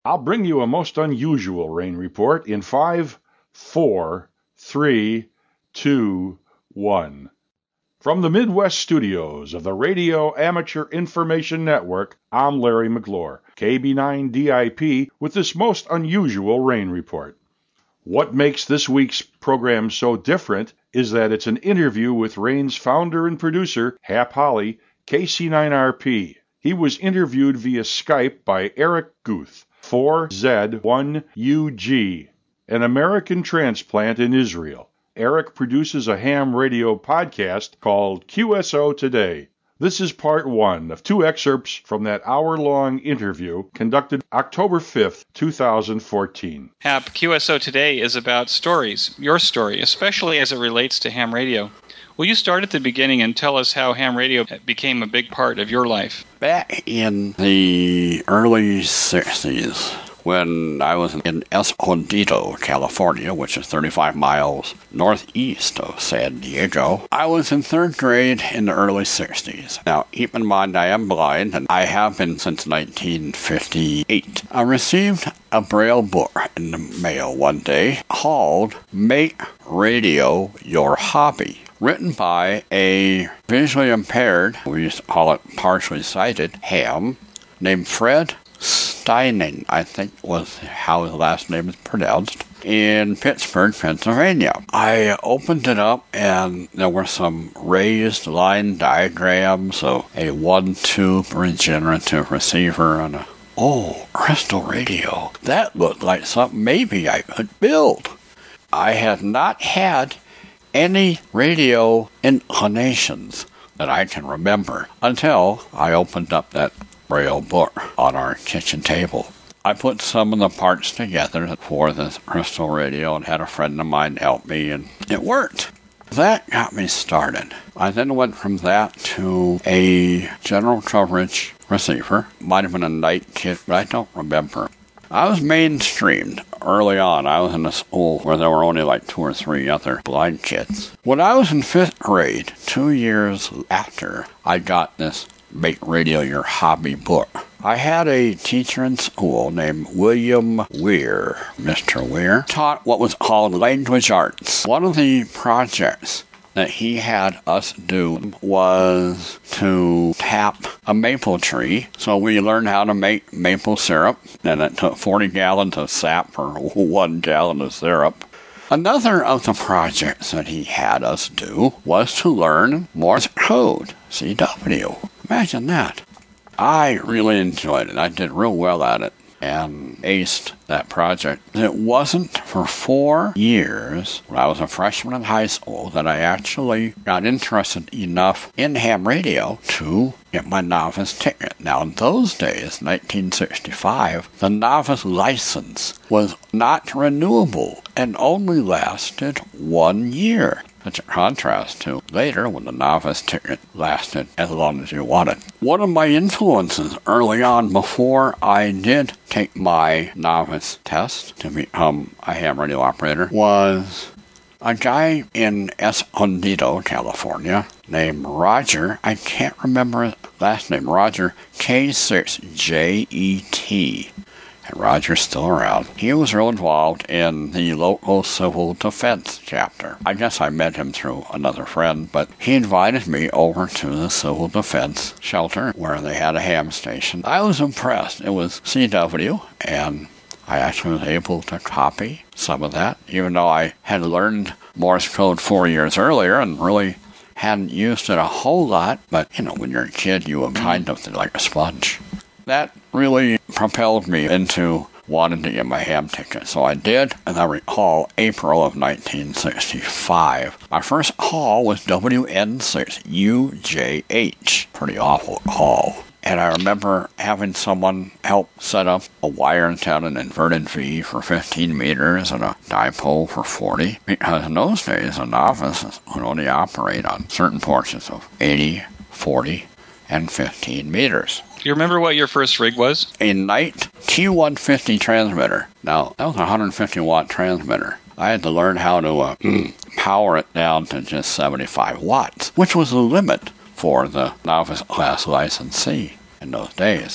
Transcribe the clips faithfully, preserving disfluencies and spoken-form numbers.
I'll bring you a most unusual rain report in five, four, three, two, one. From the Midwest studios of the Radio Amateur Information Network, I'm Larry McGlure, K B nine D I P, with this most unusual rain report. What makes this week's program so different is that it's an interview with Rain's founder and producer, Hap Holly, K C nine R P. He was interviewed via Skype by Eric Guth, four Z one U G, an American transplant in Israel. Eric produces a ham radio podcast called Q S O Today. This is part one of two excerpts from that hour-long interview conducted October fifth, two thousand fourteen. Hap, Q S O Today is about stories, your story, especially as it relates to ham radio. Will you start at the beginning and tell us how ham radio became a big part of your life? Back in the early sixties, when I was in Escondido, California, which is thirty-five miles northeast of San Diego, I was in third grade in the early sixties. Now, keep in mind, I am blind, and I have been since nineteen fifty-eight. I received a Braille book in the mail one day called Make Radio Your Hobby, written by a visually impaired, we used to call it partially sighted, ham, named Fred Steining, I think was how his last name is pronounced, in Pittsburgh, Pennsylvania. I opened it up and there were some raised line diagrams of a one-tube regenerative receiver and a, oh, crystal radio. That looked like something maybe I could build. I had not had any radio inclinations that I can remember until I opened up that Braille book on our kitchen table. I put some of the parts together for this crystal radio and had a friend of mine help me, and it worked. That got me started. I then went from that to a general coverage receiver. Might have been a night kit, but I don't remember. I was mainstreamed early on. I was in a school where there were only like two or three other blind kids. When I was in fifth grade, two years after I got this Make Radio Your Hobby book, I had a teacher in school named William Weir. Mister Weir taught what was called language arts. One of the projects that he had us do was to tap a maple tree. So we learned how to make maple syrup, and it took forty gallons of sap for one gallon of syrup. Another of the projects that he had us do was to learn Morse code, C W. Imagine that. I really enjoyed it. I did real well at it and aced that project. It wasn't for four years, when I was a freshman in high school, that I actually got interested enough in ham radio to get my novice ticket. Now, in those days, nineteen sixty-five, the novice license was not renewable and only lasted one year. Such a contrast to later when the novice ticket lasted as long as you wanted. One of my influences early on, before I did take my novice test to become a ham radio operator, was a guy in Escondido, California, named Roger. I can't remember his last name. Roger, K six J E T. And Roger's still around. He was real involved in the local civil defense chapter. I guess I met him through another friend, but he invited me over to the civil defense shelter where they had a ham station. I was impressed. It was C W, and I actually was able to copy some of that, even though I had learned Morse code four years earlier and really hadn't used it a whole lot. But, you know, when you're a kid, you were kind of like a sponge. That really propelled me into wanting to get my ham ticket, so I did, and I recall April of nineteen sixty-five. My first call was W N six U J H. Pretty awful call. And I remember having someone help set up a wire antenna, an inverted V for fifteen meters and a dipole for forty, because in those days a novice would only operate on certain portions of eighty, forty, and fifteen meters. Do you remember what your first rig was? A Knight T one fifty transmitter. Now, that was a one hundred fifty watt transmitter. I had to learn how to uh, power it down to just seventy-five watts, which was the limit for the novice class licensee in those days.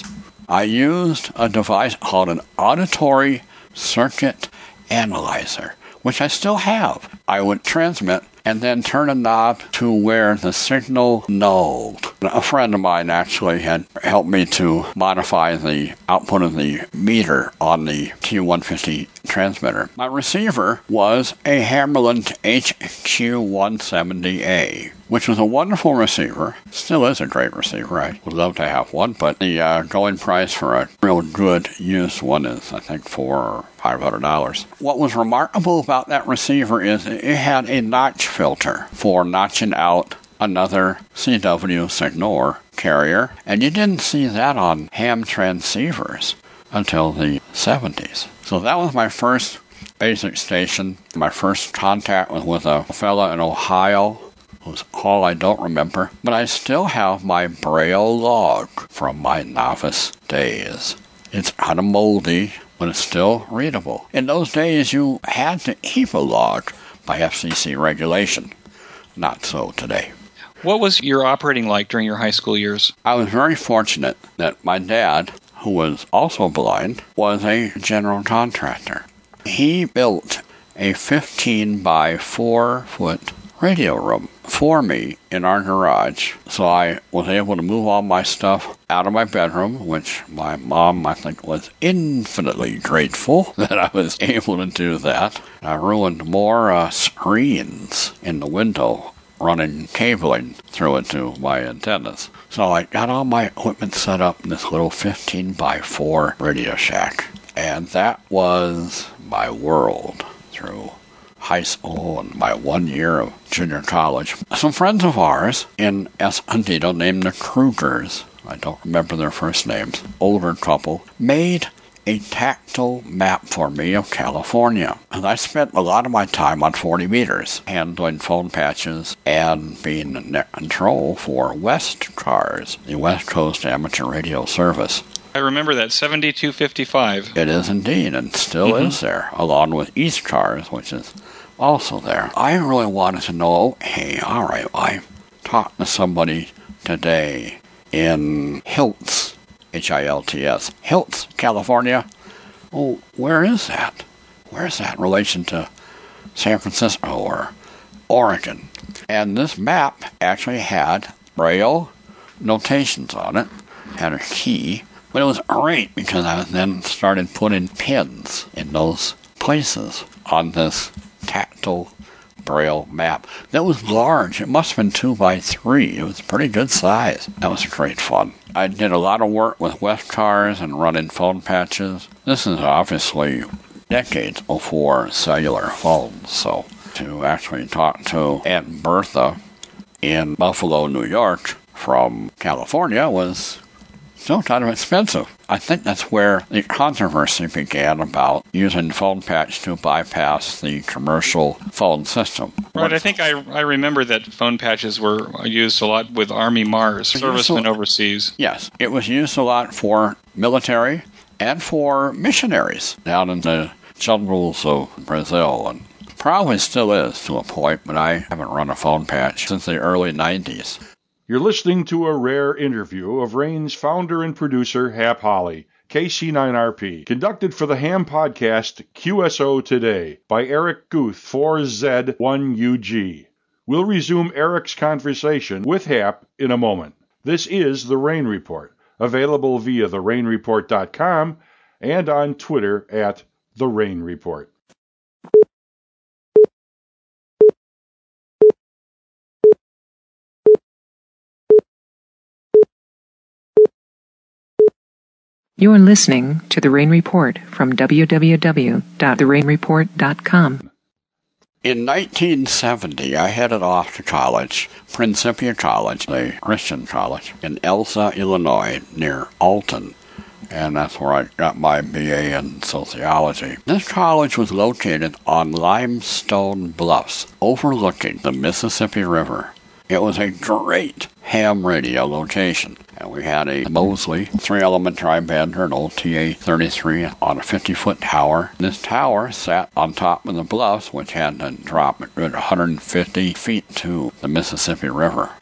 I used a device called an auditory circuit analyzer, which I still have. I would transmit and then turn a knob to where the signal nulled. A friend of mine actually had helped me to modify the output of the meter on the T one fifty transmitter. My receiver was a Hammarlund H Q one seventy A, which was a wonderful receiver. Still is a great receiver. I would love to have one, but the uh, going price for a real good used one is, I think, four or five hundred dollars. What was remarkable about that receiver is it had a notch filter for notching out another C W signal or carrier, and you didn't see that on ham transceivers until the seventies. So that was my first basic station. My first contact was with a fella in Ohio whose call I don't remember, but I still have my Braille log from my novice days. It's kind of moldy, but it's still readable. In those days, you had to keep a log by F C C regulation. Not so today. What was your operating like during your high school years? I was very fortunate that my dad, who was also blind, was a general contractor. He built a fifteen by four foot radio room for me in our garage, so I was able to move all my stuff out of my bedroom, which my mom, I think, was infinitely grateful that I was able to do that. I ruined more uh, screens in the window running cabling through it to my antennas. So I got all my equipment set up in this little fifteen by four Radio Shack, and that was my world through high school and my one year of junior college. Some friends of ours in Escondido named the Krugers, I don't remember their first names, older couple, made a tactile map for me of California. And I spent a lot of my time on forty meters, handling phone patches and being net control for West Cars, the West Coast Amateur Radio Service. I remember that, seventy-two fifty-five. It is indeed, and still mm-hmm. is there, along with East Cars, which is also there. I really wanted to know, hey, all right, I talked to somebody today in Hiltz, H I L T S, Hiltz, California. Oh, where is that? Where is that in relation to San Francisco or Oregon? And this map actually had Braille notations on it, had a key, but it was great because I then started putting pins in those places on this tactile Braille map. That was large. It must have been two by three. It was pretty good size. That was great fun. I did a lot of work with West Cars and running phone patches. This is obviously decades before cellular phones, so to actually talk to Aunt Bertha in Buffalo, New York from California was still kind of expensive. I think that's where the controversy began about using phone patch to bypass the commercial phone system. Right, I think I I remember that phone patches were used a lot with Army Mars, servicemen overseas. Yes, it was used a lot for military and for missionaries down in the jungles of Brazil, and probably still is to a point, but I haven't run a phone patch since the early nineties. You're listening to a rare interview of RAIN's founder and producer, Hap Holly, K C nine R P, conducted for the Ham podcast Q S O Today by Eric Guth, four Z one U G. We'll resume Eric's conversation with Hap in a moment. This is The Rain Report, available via the rain report dot com and on Twitter at The Rain Report. You're listening to The Rain Report from w w w dot the rain report dot com. In nineteen seventy, I headed off to college, Principia College, a Christian college, in Elsa, Illinois, near Alton. And that's where I got my B A in sociology. This college was located on limestone bluffs overlooking the Mississippi River. It was a great ham radio location, and we had a Mosley three-element tri-bender, an old T A thirty-three on a fifty-foot tower. This tower sat on top of the bluffs, which had to drop a good one hundred fifty feet to the Mississippi River.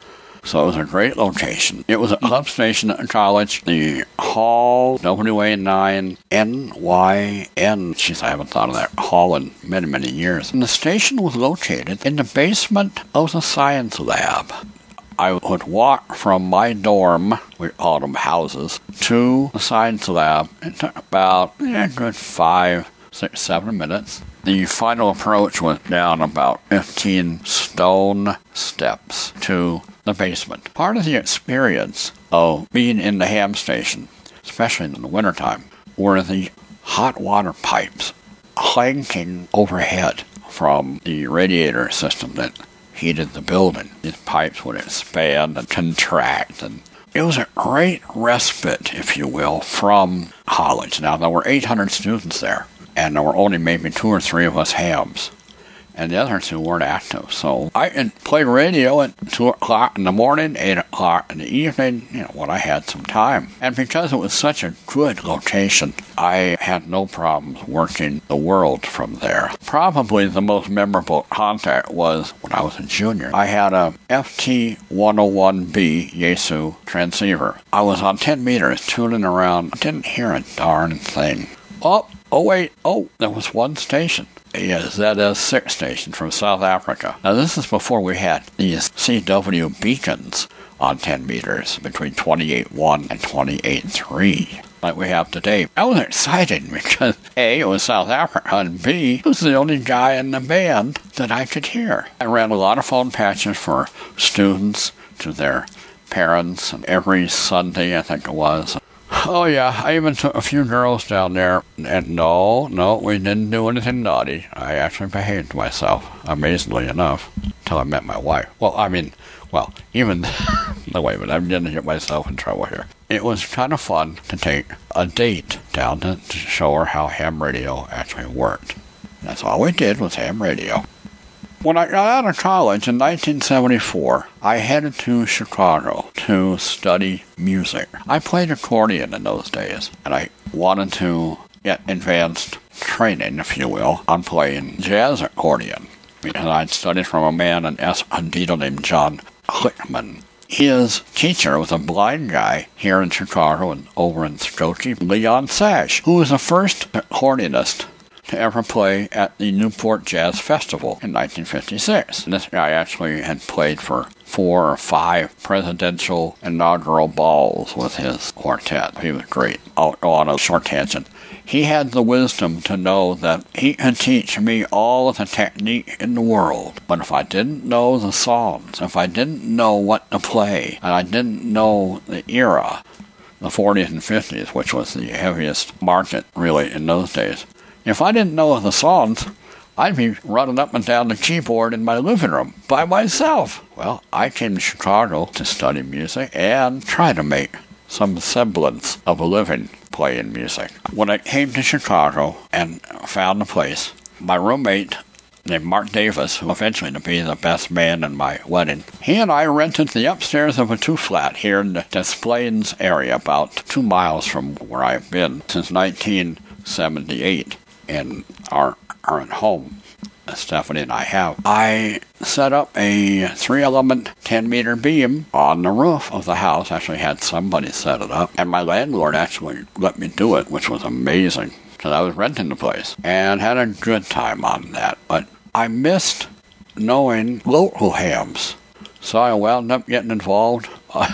So it was a great location. It was a club station at college. The Hall, W A nine N Y N. Jeez, I haven't thought of that hall in many, many years. And the station was located in the basement of the science lab. I would walk from my dorm, we called them houses, to the science lab. It took about eh, a good five, six, seven minutes. The final approach was down about fifteen stone steps to the basement. Part of the experience of being in the ham station, especially in the wintertime, were the hot water pipes clanking overhead from the radiator system that heated the building. These pipes would expand and contract, and it was a great respite, if you will, from college. Now, there were eight hundred students there, and there were only maybe two or three of us hams, and the other two weren't active. So I could play radio at two o'clock in the morning, eight o'clock in the evening, you know, when I had some time. And because it was such a good location, I had no problems working the world from there. Probably the most memorable contact was when I was a junior. I had a F T one oh one B Yaesu transceiver. I was on ten meters tuning around. I didn't hear a darn thing. Oh, oh wait, oh, there was one station. A Z S six station from South Africa. Now, this is before we had these C W beacons on ten meters between twenty-eight point one and twenty-eight point three like we have today. I was excited because A, it was South Africa, and B, it was the only guy in the band that I could hear. I ran a lot of phone patches for students to their parents, and every Sunday, I think it was. Oh, yeah, I even took a few girls down there, and no, no, we didn't do anything naughty. I actually behaved myself, amazingly enough, until I met my wife. Well, I mean, well, even, no, wait a minute, I'm going to get myself in trouble here. It was kind of fun to take a date down to, to show her how ham radio actually worked. That's all we did was ham radio. When I got out of college in nineteen seventy-four, I headed to Chicago to study music. I played accordion in those days, and I wanted to get advanced training, if you will, on playing jazz accordion, because I'd studied from a man in Escondido named John Clickman. His teacher was a blind guy here in Chicago and over in Skokie, Leon Sash, who was the first accordionist to ever play at the Newport Jazz Festival in nineteen fifty-six. And this guy actually had played for four or five presidential inaugural balls with his quartet. He was great. I'll go on a short tangent. He had the wisdom to know that he could teach me all of the technique in the world. But if I didn't know the songs, if I didn't know what to play, and I didn't know the era, the forties and fifties, which was the heaviest market really in those days, if I didn't know the songs, I'd be running up and down the keyboard in my living room by myself. Well, I came to Chicago to study music and try to make some semblance of a living playing music. When I came to Chicago and found a place, my roommate named Mark Davis, who eventually to be the best man in my wedding, he and I rented the upstairs of a two-flat here in the Des Plaines area, about two miles from where I've been since nineteen seventy-eight. In our current home Stephanie and I have. I set up a three-element ten-meter beam on the roof of the house. Actually had somebody set it up, and my landlord actually let me do it, which was amazing, because I was renting the place, and had a good time on that. But I missed knowing local hams, so I wound up getting involved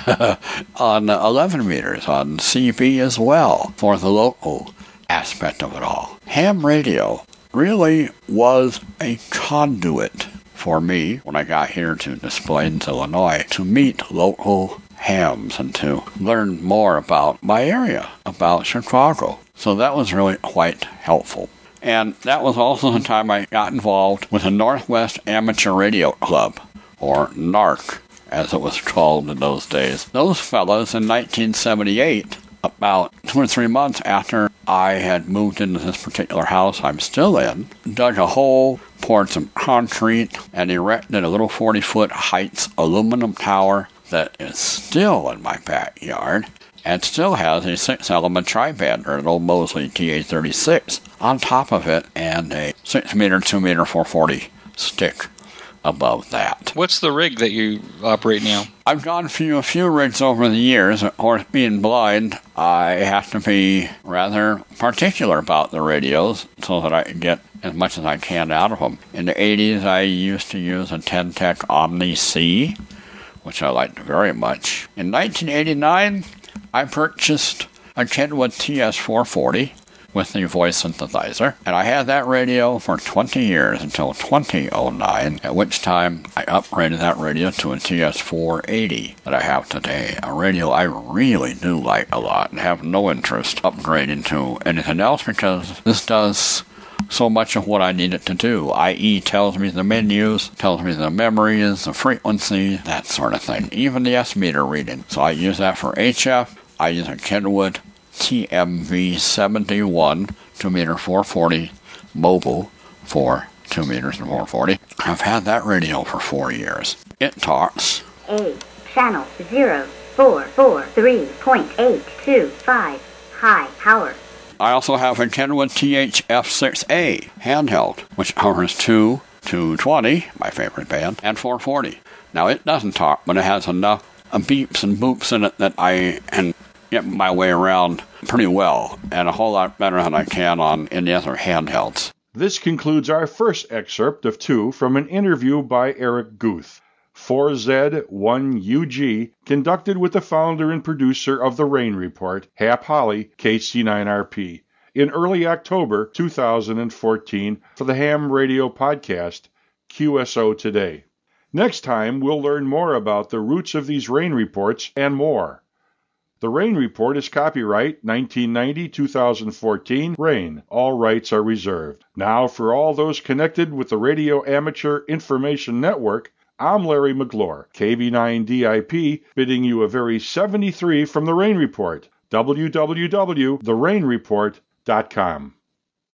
on eleven meters, on C B as well, for the local aspect of it all. Ham radio really was a conduit for me when I got here to Des Plaines, Illinois, to meet local hams and to learn more about my area, about Chicago. So that was really quite helpful. And that was also the time I got involved with the Northwest Amateur Radio Club, or NARC, as it was called in those days. Those fellows in nineteen seventy-eight, about two or three months after I had moved into this particular house I'm still in, dug a hole, poured some concrete, and erected a little forty-foot heights aluminum tower that is still in my backyard and still has a six-element tri-bander, an old Mosley T A thirty-six, on top of it, and a six-meter, two-meter, four forty stick above that. What's the rig that you operate now? I've gone through a few rigs over the years. Of course, being blind, I have to be rather particular about the radios so that I can get as much as I can out of them. In the eighties, I used to use a Ten-Tech Omni C, which I liked very much. In nineteen eighty-nine, I purchased a Kenwood T S four forty with the voice synthesizer, and I had that radio for twenty years until twenty oh nine, at which time I upgraded that radio to a T S four eighty that I have today, a radio I really do like a lot and have no interest upgrading to anything else because this does so much of what I need it to do, that is tells me the menus, tells me the memories, the frequency, that sort of thing, even the S-meter reading. So I use that for H F. I use a Kenwood T M V seventy-one two meter four forty mobile for two meters and four forty. I've had that radio for four years. It talks A channel zero four four three point eight two five high power. I also have a Kenwood T H F six A handheld, which covers two, two twenty, my favorite band, and four forty. Now it doesn't talk, but it has enough beeps and boops in it that I can get my way around pretty well, and a whole lot better than I can on any other handhelds. This concludes our first excerpt of two from an interview by Eric Guth, four Z one U G, conducted with the founder and producer of The Rain Report, Hap Holly, K C nine R P, in early October two thousand fourteen for the Ham Radio Podcast, Q S O Today. Next time, we'll learn more about the roots of these rain reports and more. The Rain Report is copyright nineteen ninety to two thousand fourteen, Rain. All rights are reserved. Now, for all those connected with the Radio Amateur Information Network, I'm Larry McGlure, K B nine D I P, bidding you a very seventy-three from The Rain Report, w w w dot the rain report dot com.